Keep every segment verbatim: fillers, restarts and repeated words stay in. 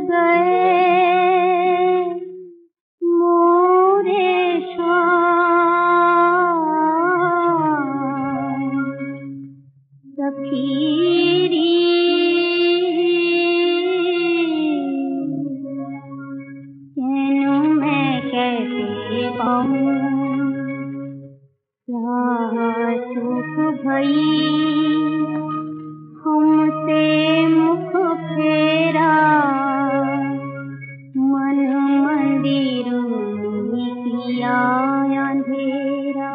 गए मोरे श्वास सखीरी तेनू मैं कैसे पाऊं क्या चूक भई हमसे मुख फेरा मन मंदिर किया अंधेरा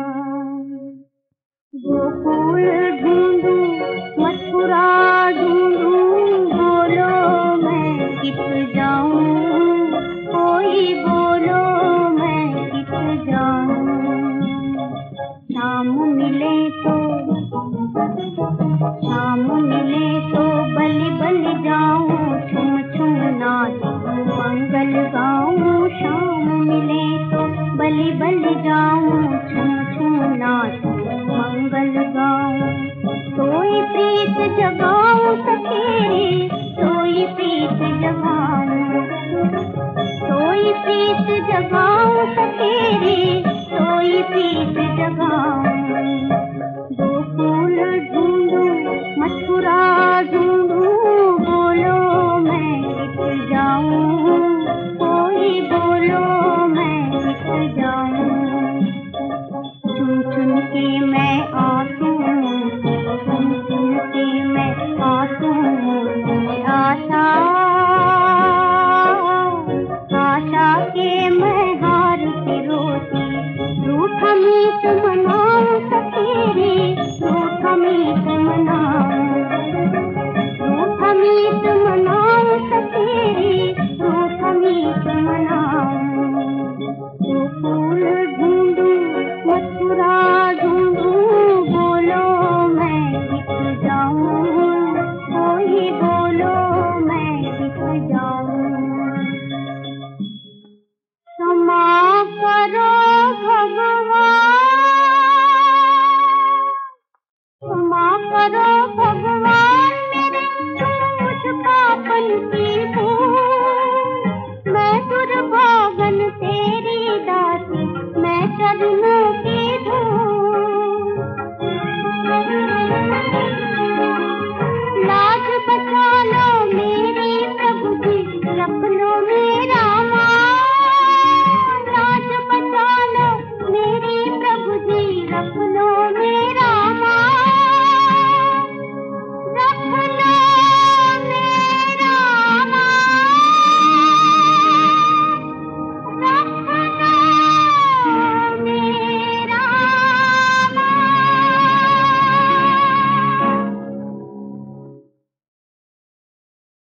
गोकुल ढूंढूं मथुरा ढूंढूं बोलो मैं किस जाऊं कोई बोलो मैं किस जाऊं शाम मिले तो शाम मिले तो बलि बलि जाऊं छुम छुम नाचूं मंगल गाऊं शाम मिले तो बलि बलि जाऊं छुम छुम नाचूं मंगल गाऊं सोई प्रीत जगाऊं सखेरे सोई प्रीत जगाऊं